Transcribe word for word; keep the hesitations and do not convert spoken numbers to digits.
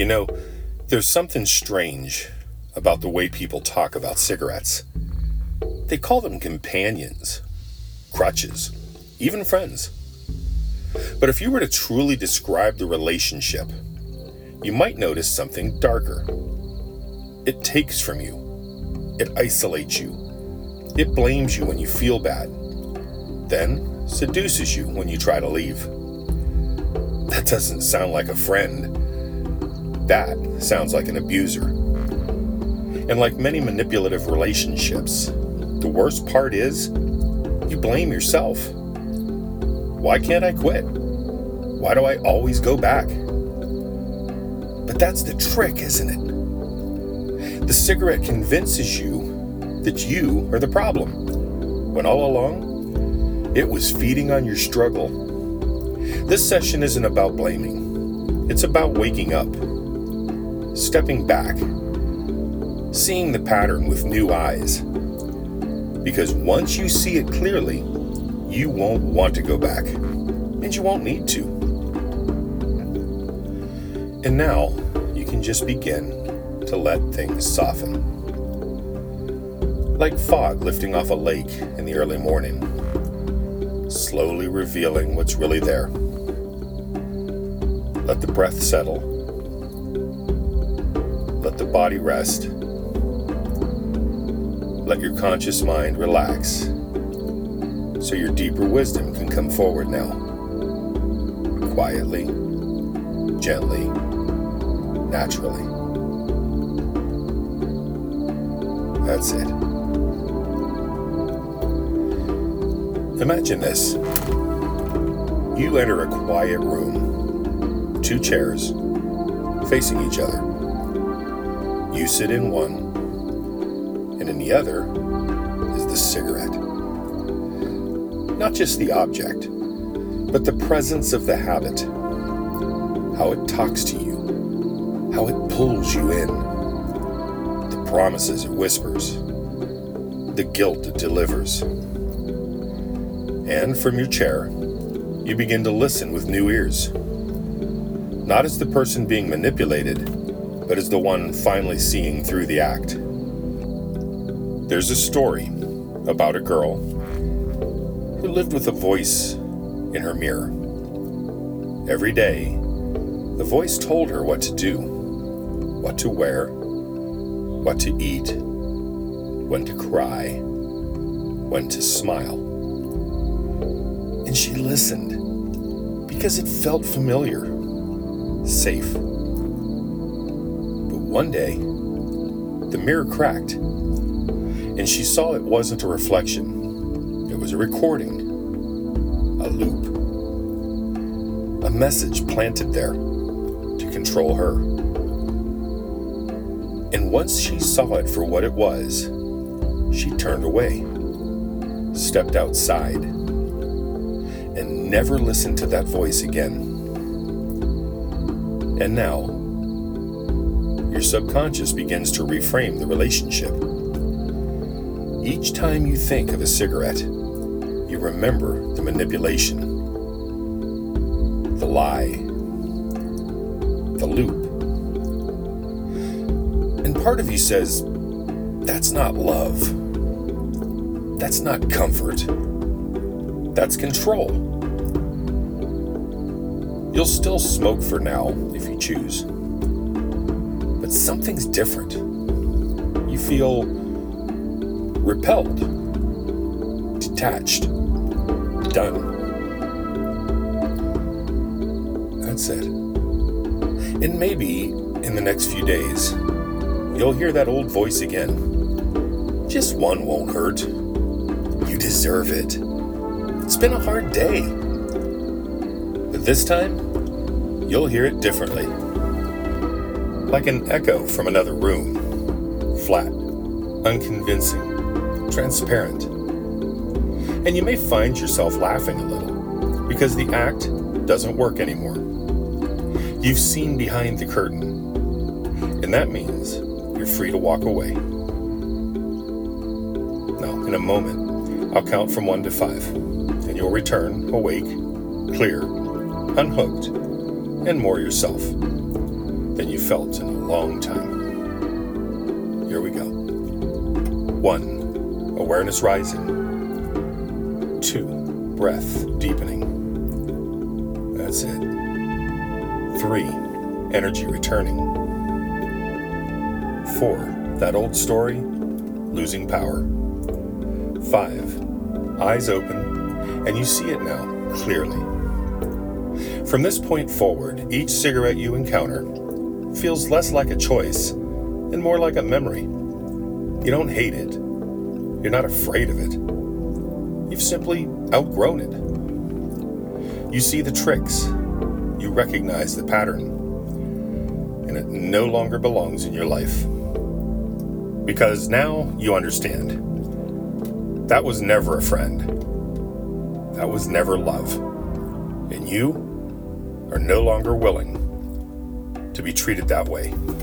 You know, there's something strange about the way people talk about cigarettes. They call them companions, crutches, even friends. But if you were to truly describe the relationship, you might notice something darker. It takes from you. It isolates you. It blames you when you feel bad. Then seduces you when you try to leave. That doesn't sound like a friend. That sounds like an abuser. And like many manipulative relationships, the worst part is you blame yourself. Why can't I quit? Why do I always go back? But that's the trick, isn't it? The cigarette convinces you that you are the problem, when all along, it was feeding on your struggle. This session isn't about blaming. It's about waking up, stepping back, seeing the pattern with new eyes. Because once you see it clearly, you won't want to go back, and you won't need to. And now, you can just begin to let things soften. Like fog lifting off a lake in the early morning, slowly revealing what's really there. Let the breath settle. Let the body rest. Let your conscious mind relax, so your deeper wisdom can come forward now. Quietly, gently, naturally. That's it. Imagine this. You enter a quiet room, two chairs facing each other. You sit in one, and in the other is the cigarette. Not just the object, but the presence of the habit. How it talks to you, how it pulls you in, the promises it whispers, the guilt it delivers. And from your chair, you begin to listen with new ears. Not as the person being manipulated, but as the one finally seeing through the act. There's a story about a girl who lived with a voice in her mirror. Every day, the voice told her what to do, what to wear, what to eat, when to cry, when to smile. And she listened because it felt familiar, safe. But one day, the mirror cracked, and she saw it wasn't a reflection. It was a recording, a loop, a message planted there to control her. And once she saw it for what it was, she turned away, stepped outside, and never listened to that voice again. And now, your subconscious begins to reframe the relationship. Each time you think of a cigarette, you remember the manipulation, the lie, the loop. And part of you says, that's not love. That's not comfort. That's control. You'll still smoke for now if you choose. But something's different. You feel repelled, detached, done. That's it. And maybe in the next few days, you'll hear that old voice again. Just one won't hurt. You deserve it. It's been a hard day. But this time, you'll hear it differently. Like an echo from another room. Flat, unconvincing, transparent. And you may find yourself laughing a little because the act doesn't work anymore. You've seen behind the curtain, and that means you're free to walk away. Now, in a moment, I'll count from one to five, and you'll return awake, clear, unhooked, and more yourself. than you felt in a long time. Here we go. One, awareness rising. Two, breath deepening. That's it. Three, energy returning. Four, that old story, losing power. Five, eyes open, and you see it now, clearly. From this point forward, each cigarette you encounter feels less like a choice and more like a memory. You don't hate it. You're not afraid of it. You've simply outgrown it. You see the tricks. You recognize the pattern. And it no longer belongs in your life. Because now you understand. That was never a friend. That was never love. And you are no longer willing to be treated that way.